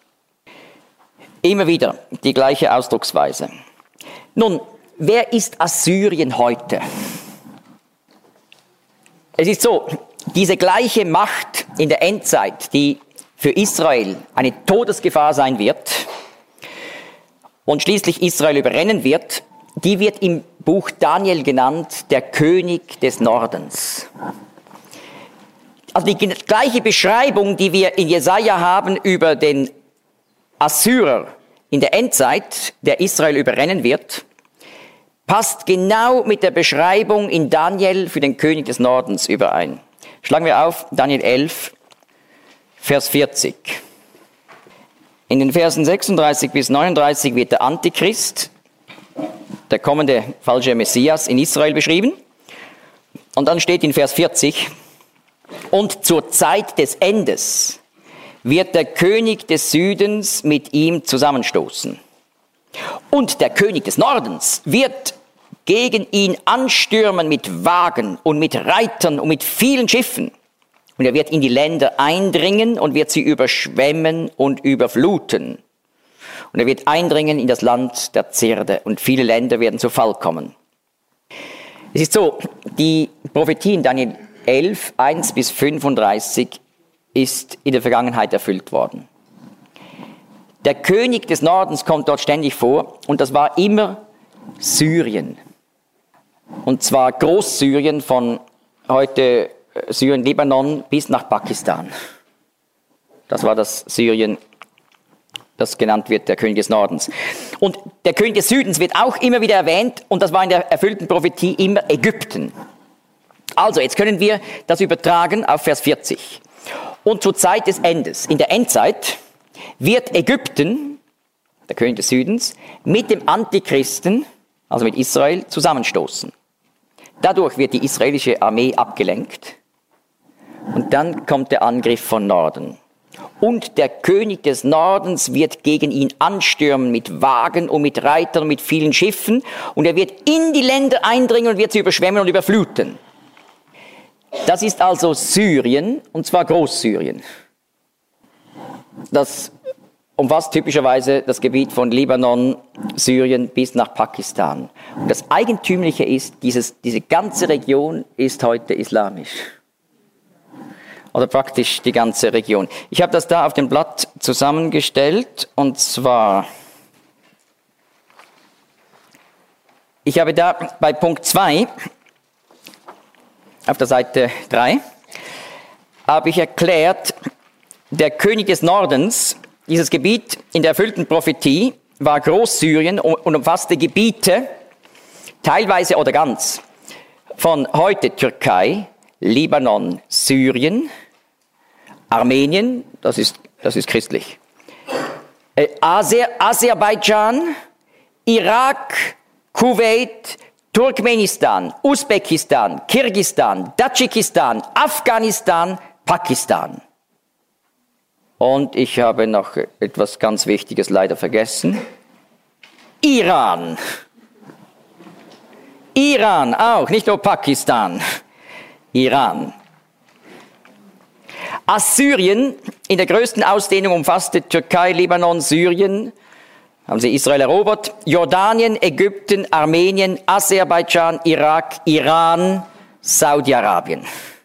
Immer wieder die gleiche Ausdrucksweise. Nun, wer ist Assyrien heute? Es ist so, diese gleiche Macht in der Endzeit, die für Israel eine Todesgefahr sein wird und schließlich Israel überrennen wird, die wird im Buch Daniel genannt, der König des Nordens. Also die gleiche Beschreibung, die wir in Jesaja haben über den Assyrer in der Endzeit, der Israel überrennen wird, passt genau mit der Beschreibung in Daniel für den König des Nordens überein. Schlagen wir auf, Daniel elf, Vers vierzig. In den Versen sechsunddreißig bis neununddreißig wird der Antichrist, der kommende falsche Messias, in Israel beschrieben. Und dann steht in Vers vierzig, und zur Zeit des Endes wird der König des Südens mit ihm zusammenstoßen. Und der König des Nordens wird gegen ihn anstürmen mit Wagen und mit Reitern und mit vielen Schiffen. Und er wird in die Länder eindringen und wird sie überschwemmen und überfluten. Und er wird eindringen in das Land der Zerde und viele Länder werden zu Fall kommen. Es ist so, die Prophetie in Daniel elf, eins bis fünfunddreißig ist in der Vergangenheit erfüllt worden. Der König des Nordens kommt dort ständig vor und das war immer Syrien. Und zwar Großsyrien von heute Syrien, Libanon bis nach Pakistan. Das war das Syrien, das genannt wird der König des Nordens. Und der König des Südens wird auch immer wieder erwähnt und das war in der erfüllten Prophetie immer Ägypten. Also, jetzt können wir das übertragen auf Vers vierzig. Und zur Zeit des Endes, in der Endzeit, wird Ägypten, der König des Südens, mit dem Antichristen, also mit Israel, zusammenstoßen. Dadurch wird die israelische Armee abgelenkt und dann kommt der Angriff von Norden. Und der König des Nordens wird gegen ihn anstürmen mit Wagen und mit Reitern und mit vielen Schiffen und er wird in die Länder eindringen und wird sie überschwemmen und überfluten. Das ist also Syrien, und zwar Großsyrien. Das umfasst typischerweise das Gebiet von Libanon, Syrien bis nach Pakistan. Und das Eigentümliche ist, dieses, diese ganze Region ist heute islamisch. Oder praktisch die ganze Region. Ich habe das da auf dem Blatt zusammengestellt, und zwar, ich habe da bei Punkt zwei, auf der Seite drei, habe ich erklärt, der König des Nordens, dieses Gebiet in der erfüllten Prophetie, war Großsyrien und umfasste Gebiete, teilweise oder ganz, von heute Türkei, Libanon, Syrien, Armenien, das ist, das ist christlich, äh, Aser, Aserbaidschan, Irak, Kuwait, Turkmenistan, Usbekistan, Kirgisistan, Tadschikistan, Afghanistan, Pakistan. Und ich habe noch etwas ganz Wichtiges leider vergessen. Iran. Iran auch, nicht nur Pakistan. Iran. Assyrien in der größten Ausdehnung umfasste Türkei, Libanon, Syrien, haben sie Israel erobert, Jordanien, Ägypten, Armenien, Aserbaidschan, Irak, Iran, Saudi-Arabien.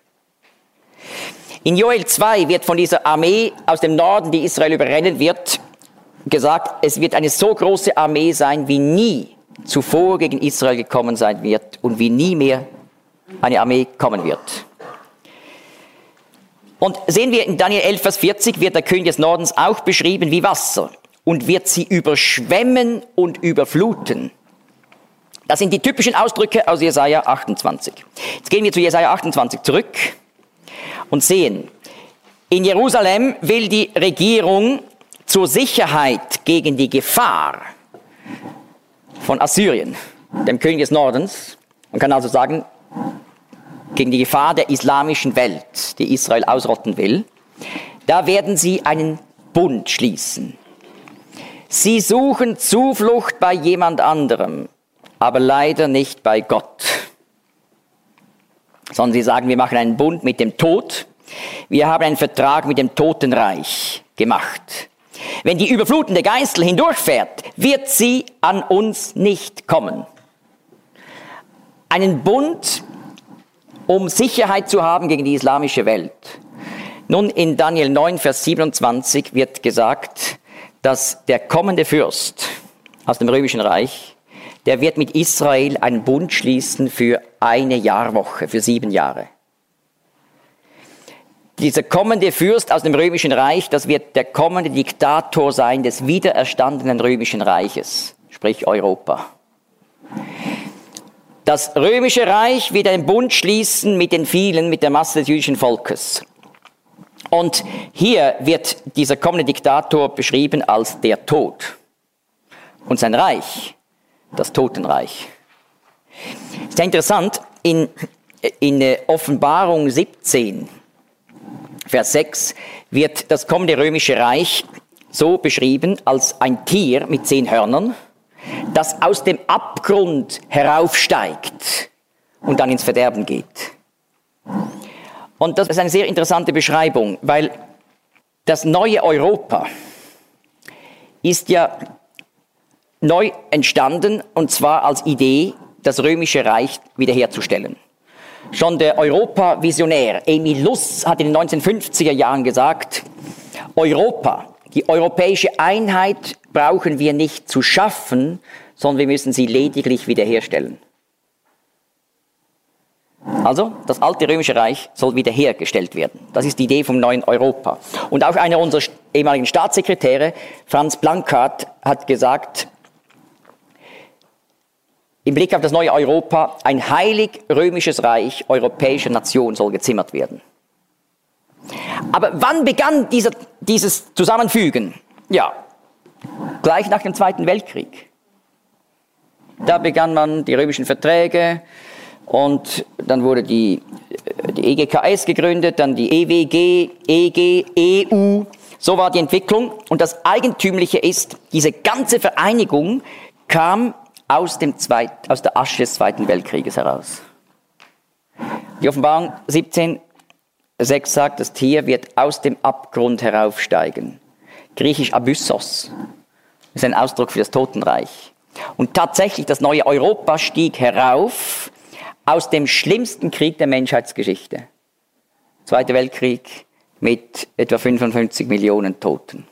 In Joel zwei wird von dieser Armee aus dem Norden, die Israel überrennen wird, gesagt, es wird eine so große Armee sein, wie nie zuvor gegen Israel gekommen sein wird und wie nie mehr eine Armee kommen wird. Und sehen wir in Daniel elf, Vers vierzig, wird der König des Nordens auch beschrieben wie Wasser und wird sie überschwemmen und überfluten. Das sind die typischen Ausdrücke aus Jesaja achtundzwanzig. Jetzt gehen wir zu Jesaja achtundzwanzig zurück und sehen, in Jerusalem will die Regierung zur Sicherheit gegen die Gefahr von Assyrien, dem König des Nordens, man kann also sagen, gegen die Gefahr der islamischen Welt, die Israel ausrotten will, da werden sie einen Bund schließen. Sie suchen Zuflucht bei jemand anderem, aber leider nicht bei Gott. Sondern sie sagen, wir machen einen Bund mit dem Tod. Wir haben einen Vertrag mit dem Totenreich gemacht. Wenn die überflutende Geißel hindurchfährt, wird sie an uns nicht kommen. Einen Bund, um Sicherheit zu haben gegen die islamische Welt. Nun, in Daniel neun, Vers siebenundzwanzig wird gesagt, dass der kommende Fürst aus dem Römischen Reich, der wird mit Israel einen Bund schließen für eine Jahrwoche, für sieben Jahre. Dieser kommende Fürst aus dem Römischen Reich, das wird der kommende Diktator sein des wiedererstandenen Römischen Reiches, sprich Europa. Das Römische Reich wird einen Bund schließen mit den vielen, mit der Masse des jüdischen Volkes. Und hier wird dieser kommende Diktator beschrieben als der Tod. Und sein Reich, das Totenreich. Sehr interessant, in, in Offenbarung siebzehn, Vers sechs, wird das kommende römische Reich so beschrieben als ein Tier mit zehn Hörnern, das aus dem Abgrund heraufsteigt und dann ins Verderben geht. Und das ist eine sehr interessante Beschreibung, weil das neue Europa ist ja neu entstanden, und zwar als Idee, das römische Reich wiederherzustellen. Schon der Europa-Visionär Emil Luss hat in den neunzehnhundertfünfziger Jahren gesagt, Europa, die europäische Einheit brauchen wir nicht zu schaffen, sondern wir müssen sie lediglich wiederherstellen. Also, das alte römische Reich soll wiederhergestellt werden. Das ist die Idee vom neuen Europa. Und auch einer unserer ehemaligen Staatssekretäre, Franz Plankart, hat gesagt, im Blick auf das neue Europa, ein heilig-römisches Reich europäischer Nation soll gezimmert werden. Aber wann begann dieser, dieses Zusammenfügen? Ja, gleich nach dem Zweiten Weltkrieg. Da begann man die römischen Verträge und dann wurde die, die E G K S gegründet, dann die E W G, E G, E U. So war die Entwicklung. Und das Eigentümliche ist, diese ganze Vereinigung kam aus, dem Zweit, aus der Asche des Zweiten Weltkrieges heraus. Die Offenbarung siebzehn, sechs sagt, das Tier wird aus dem Abgrund heraufsteigen. Griechisch Abyssos ist ein Ausdruck für das Totenreich. Und tatsächlich, das neue Europa stieg herauf aus dem schlimmsten Krieg der Menschheitsgeschichte. Zweiter Weltkrieg mit etwa fünfundfünfzig Millionen Toten.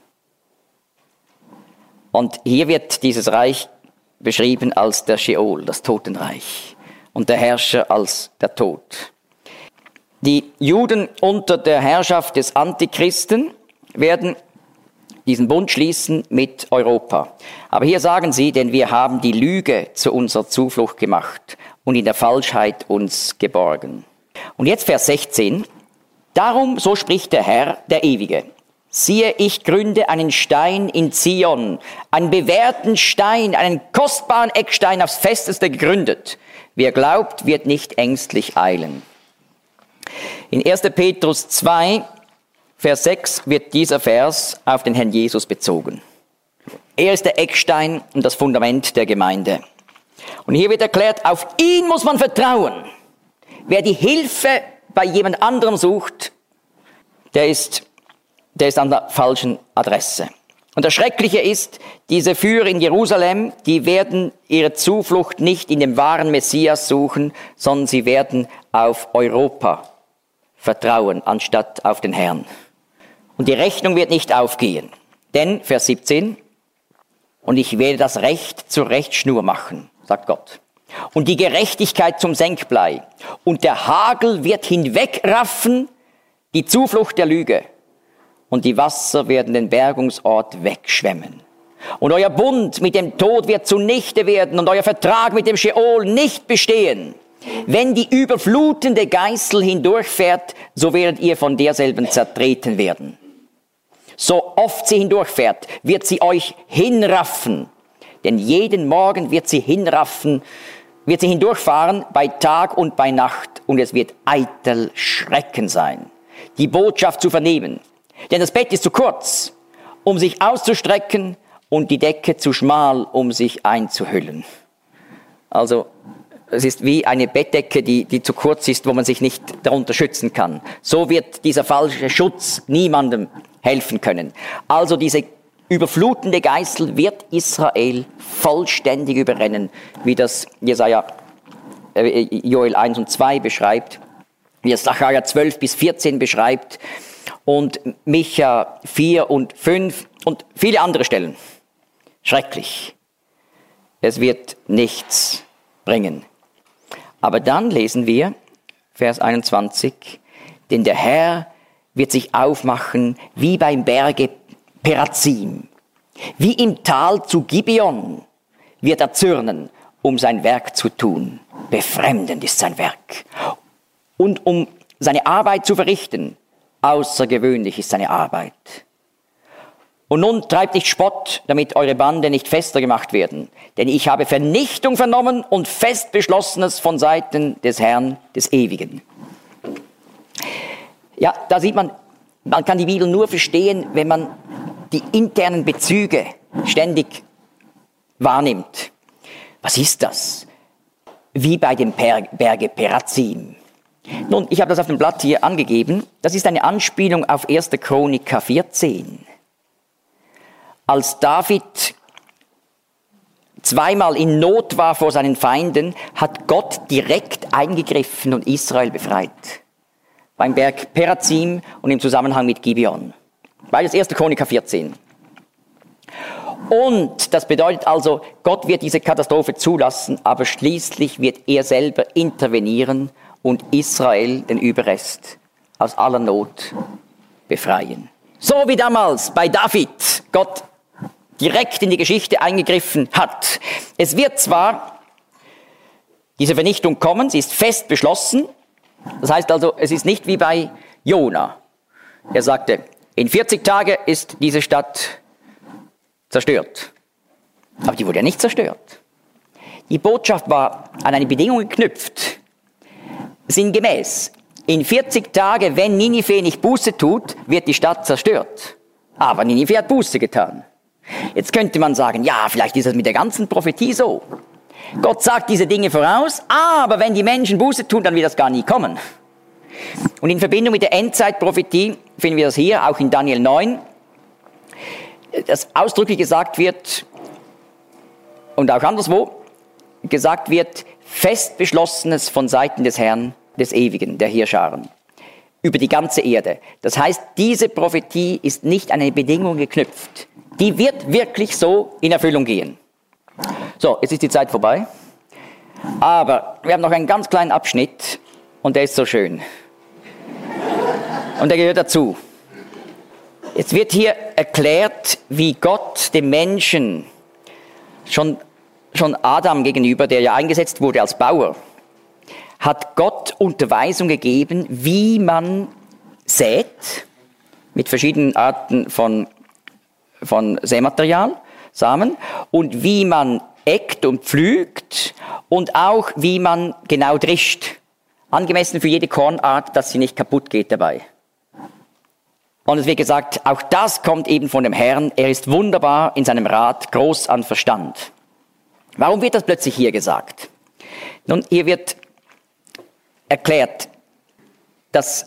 Und hier wird dieses Reich beschrieben als der Scheol, das Totenreich, und der Herrscher als der Tod. Die Juden unter der Herrschaft des Antichristen werden diesen Bund schließen mit Europa. Aber hier sagen sie, denn wir haben die Lüge zu unserer Zuflucht gemacht und in der Falschheit uns geborgen. Und jetzt Vers sechzehn. Darum, so spricht der Herr, der Ewige. Siehe, ich gründe einen Stein in Zion, einen bewährten Stein, einen kostbaren Eckstein aufs Festeste gegründet. Wer glaubt, wird nicht ängstlich eilen. In erster Petrus zwei, Vers sechs wird dieser Vers auf den Herrn Jesus bezogen. Er ist der Eckstein und das Fundament der Gemeinde. Und hier wird erklärt, auf ihn muss man vertrauen. Wer die Hilfe bei jemand anderem sucht, der ist der ist an der falschen Adresse. Und das Schreckliche ist, diese Führer in Jerusalem, die werden ihre Zuflucht nicht in dem wahren Messias suchen, sondern sie werden auf Europa vertrauen, anstatt auf den Herrn. Und die Rechnung wird nicht aufgehen. Denn, Vers siebzehn, und ich werde das Recht zur Rechtschnur machen, sagt Gott. Und die Gerechtigkeit zum Senkblei. Und der Hagel wird hinwegraffen die Zuflucht der Lüge. Und die Wasser werden den Bergungsort wegschwemmen. Und euer Bund mit dem Tod wird zunichte werden und euer Vertrag mit dem Scheol nicht bestehen. Wenn die überflutende Geißel hindurchfährt, so werdet ihr von derselben zertreten werden. So oft sie hindurchfährt, wird sie euch hinraffen. Denn jeden Morgen wird sie hinraffen, wird sie hindurchfahren bei Tag und bei Nacht. Und es wird eitel Schrecken sein, die Botschaft zu vernehmen. Denn das Bett ist zu kurz, um sich auszustrecken, und die Decke zu schmal, um sich einzuhüllen. Also es ist wie eine Bettdecke, die, die zu kurz ist, wo man sich nicht darunter schützen kann. So wird dieser falsche Schutz niemandem helfen können. Also diese überflutende Geißel wird Israel vollständig überrennen, wie das Jesaja, äh, Joel eins und zwei beschreibt, wie es Sacharja zwölf bis vierzehn beschreibt, und Micha vier und fünf und viele andere Stellen. Schrecklich. Es wird nichts bringen. Aber dann lesen wir, Vers einundzwanzig, denn der Herr wird sich aufmachen wie beim Berge Perazim, wie im Tal zu Gibeon wird er zürnen, um sein Werk zu tun. Befremdend ist sein Werk. Und um seine Arbeit zu verrichten, außergewöhnlich ist seine Arbeit. Und nun treibt nicht Spott, damit eure Bande nicht fester gemacht werden. Denn ich habe Vernichtung vernommen und fest Beschlossenes von Seiten des Herrn, des Ewigen. Ja, da sieht man, man kann die Bibel nur verstehen, wenn man die internen Bezüge ständig wahrnimmt. Was ist das? Wie bei dem Berge Perazim. Nun, ich habe das auf dem Blatt hier angegeben. Das ist eine Anspielung auf erster Chronik vierzehn. Als David zweimal in Not war vor seinen Feinden, hat Gott direkt eingegriffen und Israel befreit. Beim Berg Perazim und im Zusammenhang mit Gibeon. Beides erster Chronik vierzehn. Und das bedeutet also, Gott wird diese Katastrophe zulassen, aber schließlich wird er selber intervenieren und Israel, den Überrest, aus aller Not befreien. So wie damals bei David Gott direkt in die Geschichte eingegriffen hat. Es wird zwar diese Vernichtung kommen, sie ist fest beschlossen. Das heißt also, es ist nicht wie bei Jona. Er sagte, in vierzig Tagen ist diese Stadt zerstört. Aber die wurde ja nicht zerstört. Die Botschaft war an eine Bedingung geknüpft. Sinngemäß, in vierzig Tagen, wenn Ninive nicht Buße tut, wird die Stadt zerstört. Aber Ninive hat Buße getan. Jetzt könnte man sagen, ja, vielleicht ist das mit der ganzen Prophetie so. Gott sagt diese Dinge voraus, aber wenn die Menschen Buße tun, dann wird das gar nie kommen. Und in Verbindung mit der Endzeitprophetie finden wir das hier, auch in Daniel neun, dass ausdrücklich gesagt wird, und auch anderswo, gesagt wird, fest Beschlossenes von Seiten des Herrn, des Ewigen, der Heerscharen, über die ganze Erde. Das heißt, diese Prophetie ist nicht an eine Bedingung geknüpft. Die wird wirklich so in Erfüllung gehen. So, jetzt ist die Zeit vorbei. Aber wir haben noch einen ganz kleinen Abschnitt und der ist so schön. Und der gehört dazu. Jetzt wird hier erklärt, wie Gott dem Menschen, schon, schon Adam gegenüber, der ja eingesetzt wurde als Bauer, hat Gott Unterweisung gegeben, wie man sät, mit verschiedenen Arten von, von Sämaterial, Samen, und wie man eckt und pflügt und auch wie man genau drischt, angemessen für jede Kornart, dass sie nicht kaputt geht dabei. Und es wird gesagt, auch das kommt eben von dem Herrn, er ist wunderbar in seinem Rat, groß an Verstand. Warum wird das plötzlich hier gesagt? Nun, hier wird erklärt, dass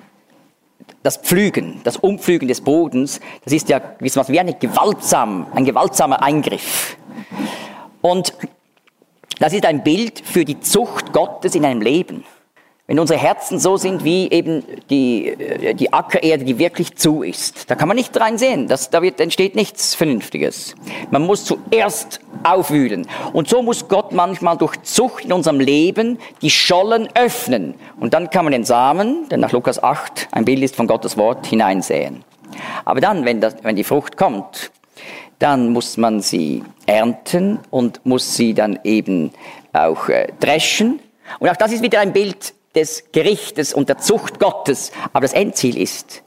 das Pflügen, das Umpflügen des Bodens, das ist ja gewissermaßen wie eine gewaltsam, ein gewaltsamer Eingriff. Und das ist ein Bild für die Zucht Gottes in einem Leben. Wenn unsere Herzen so sind wie eben die, die Ackererde, die wirklich zu ist, da kann man nicht reinsehen, das, da wird, entsteht nichts Vernünftiges. Man muss zuerst aufwühlen. Und so muss Gott manchmal durch Zucht in unserem Leben die Schollen öffnen. Und dann kann man den Samen, der nach Lukas acht ein Bild ist von Gottes Wort, hineinsäen. Aber dann, wenn, das, wenn die Frucht kommt, dann muss man sie ernten und muss sie dann eben auch äh, dreschen. Und auch das ist wieder ein Bild des Gerichtes und der Zucht Gottes. Aber das Endziel ist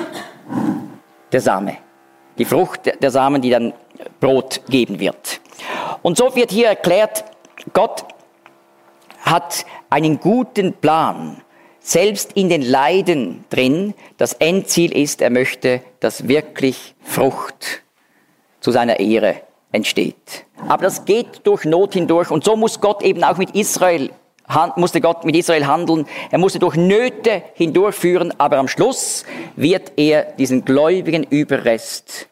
der Same. Die Frucht der Samen, die dann Brot geben wird. Und so wird hier erklärt, Gott hat einen guten Plan, selbst in den Leiden drin. Das Endziel ist, er möchte, dass wirklich Frucht zu seiner Ehre entsteht. Aber das geht durch Not hindurch und so muss Gott eben auch mit Israel musste Gott mit Israel handeln. Er musste durch Nöte hindurchführen, aber am Schluss wird er diesen gläubigen Überrest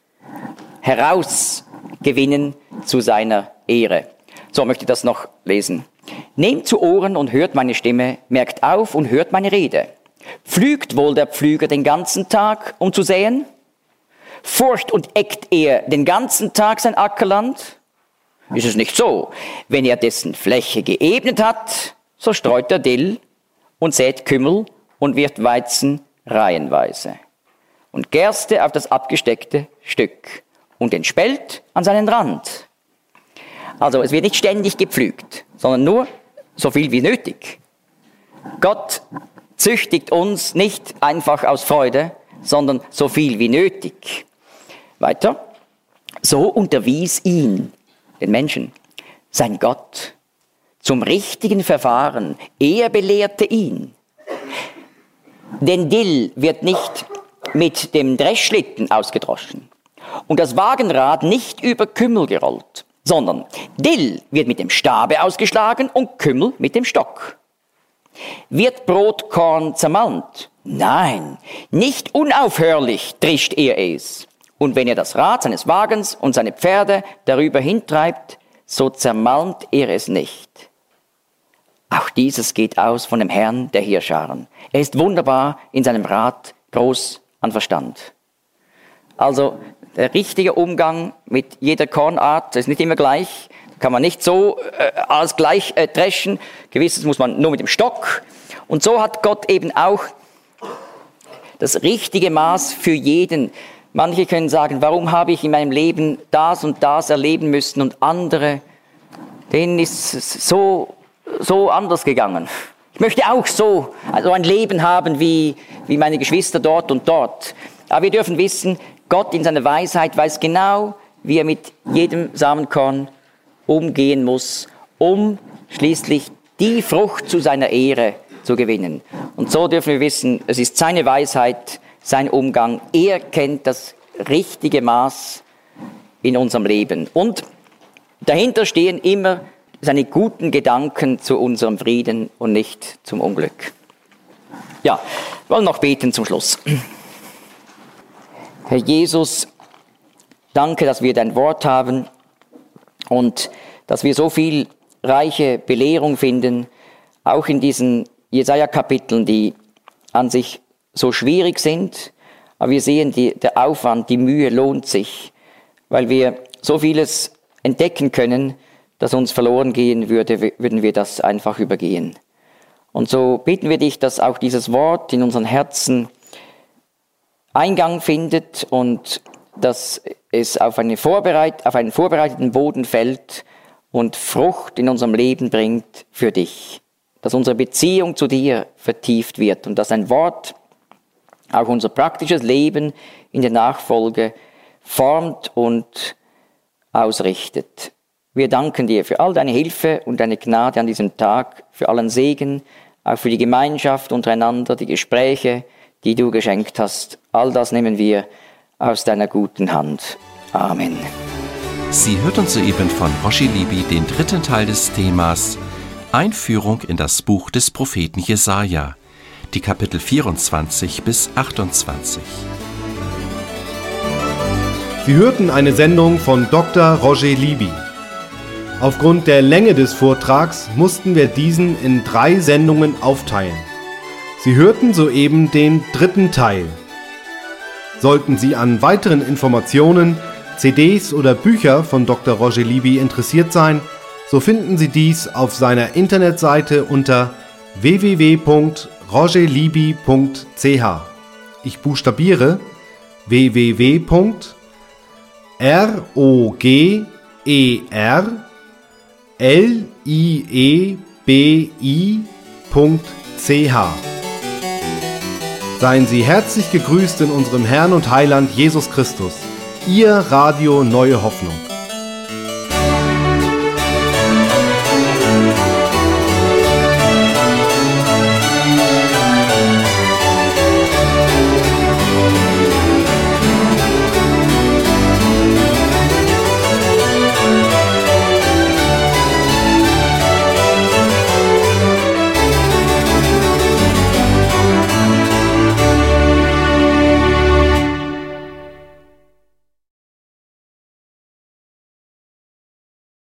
herausgewinnen zu seiner Ehre. So möchte ich das noch lesen. Nehmt zu Ohren und hört meine Stimme, merkt auf und hört meine Rede. Pflügt wohl der Pflüger den ganzen Tag, um zu säen? Furcht und eckt er den ganzen Tag sein Ackerland? Ist es nicht so? Wenn er dessen Fläche geebnet hat, so streut er Dill und sät Kümmel und wirft Weizen reihenweise. Und Gerste auf das abgesteckte Stück und den Spelt an seinen Rand. Also es wird nicht ständig gepflügt, sondern nur so viel wie nötig. Gott züchtigt uns nicht einfach aus Freude, sondern so viel wie nötig. Weiter. So unterwies ihn, den Menschen, sein Gott, zum richtigen Verfahren. Er belehrte ihn. Denn Dill wird nicht mit dem Dreschschlitten ausgedroschen und das Wagenrad nicht über Kümmel gerollt, sondern Dill wird mit dem Stabe ausgeschlagen und Kümmel mit dem Stock. Wird Brotkorn zermalmt? Nein, nicht unaufhörlich trischt er es. Und wenn er das Rad seines Wagens und seine Pferde darüber hintreibt, so zermalmt er es nicht. Auch dieses geht aus von dem Herrn der Heerscharen. Er ist wunderbar in seinem Rat, groß an Verstand. Also der richtige Umgang mit jeder Kornart, das ist nicht immer gleich, kann man nicht so äh, alles gleich äh, dreschen. Gewisses muss man nur mit dem Stock. Und so hat Gott eben auch das richtige Maß für jeden. Manche können sagen, warum habe ich in meinem Leben das und das erleben müssen und andere, denen ist es so, so anders gegangen. Ich möchte auch so also ein Leben haben wie, wie meine Geschwister dort und dort. Aber wir dürfen wissen, Gott in seiner Weisheit weiß genau, wie er mit jedem Samenkorn umgehen muss, um schließlich die Frucht zu seiner Ehre zu gewinnen. Und so dürfen wir wissen, es ist seine Weisheit, sein Umgang. Er kennt das richtige Maß in unserem Leben. Und dahinter stehen immer seine guten Gedanken zu unserem Frieden und nicht zum Unglück. Ja, wir wollen noch beten zum Schluss. Herr Jesus, danke, dass wir dein Wort haben und dass wir so viel reiche Belehrung finden, auch in diesen Jesaja-Kapiteln, die an sich so schwierig sind, aber wir sehen, die, der Aufwand, die Mühe lohnt sich, weil wir so vieles entdecken können, das uns verloren gehen würde, würden wir das einfach übergehen. Und so bitten wir dich, dass auch dieses Wort in unseren Herzen Eingang findet und dass es auf, eine Vorbereit- auf einen vorbereiteten Boden fällt und Frucht in unserem Leben bringt für dich. Dass unsere Beziehung zu dir vertieft wird und dass ein Wort auch unser praktisches Leben in der Nachfolge formt und ausrichtet. Wir danken dir für all deine Hilfe und deine Gnade an diesem Tag, für allen Segen, auch für die Gemeinschaft untereinander, die Gespräche, die du geschenkt hast. All das nehmen wir aus deiner guten Hand. Amen. Sie hörten soeben von Roger Libby den dritten Teil des Themas Einführung in das Buch des Propheten Jesaja, die Kapitel vierundzwanzig bis achtundzwanzig. Sie hörten eine Sendung von Doktor Roger Libby. Aufgrund der Länge des Vortrags mussten wir diesen in drei Sendungen aufteilen. Sie hörten soeben den dritten Teil. Sollten Sie an weiteren Informationen, C Ds oder Bücher von Doktor Roger Libby interessiert sein, so finden Sie dies auf seiner Internetseite unter w w w punkt roger libby punkt c h. Ich buchstabiere w w w punkt roger libby punkt c h. Seien Sie herzlich gegrüßt in unserem Herrn und Heiland Jesus Christus. Ihr Radio Neue Hoffnung.